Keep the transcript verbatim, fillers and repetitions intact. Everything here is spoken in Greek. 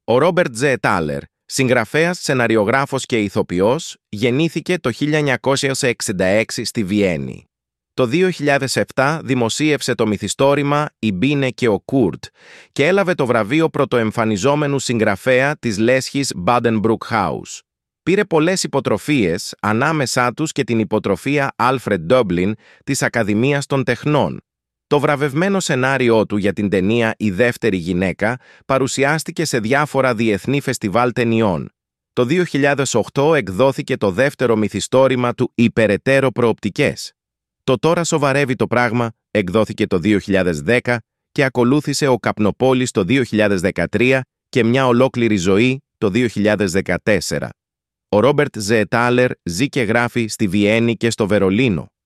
Ο Ρόμπερτ Ζε Τάλερ, συγγραφέας, σεναριογράφος και ηθοποιός, γεννήθηκε το χίλια εννιακόσια εξήντα έξι στη Βιέννη. Το δύο χιλιάδες επτά δημοσίευσε το μυθιστόρημα «Η Μπίνε και ο Κουρτ» και έλαβε το βραβείο πρωτοεμφανιζόμενου συγγραφέα της λέσχης Buddenbrook-House. Πήρε πολλές υποτροφίες, ανάμεσά τους και την υποτροφία Alfred Doblin της Ακαδημίας των Τεχνών. Το βραβευμένο σενάριό του για την ταινία «Η δεύτερη γυναίκα» παρουσιάστηκε σε διάφορα διεθνή φεστιβάλ ταινιών. Το δύο χιλιάδες οκτώ εκδόθηκε το δεύτερο μυθιστόρημα του «Οι περαιτέρω προοπτικές». Το «Τώρα σοβαρεύει το πράγμα» εκδόθηκε το δύο χιλιάδες δέκα και ακολούθησε ο Καπνοπόλης το δύο χιλιάδες δεκατρία και «Μια ολόκληρη ζωή» το δύο χιλιάδες δεκατέσσερα. Ο Ρόμπερτ Ζε Τάλερ ζει και γράφει στη Βιέννη και στο Βερολίνο.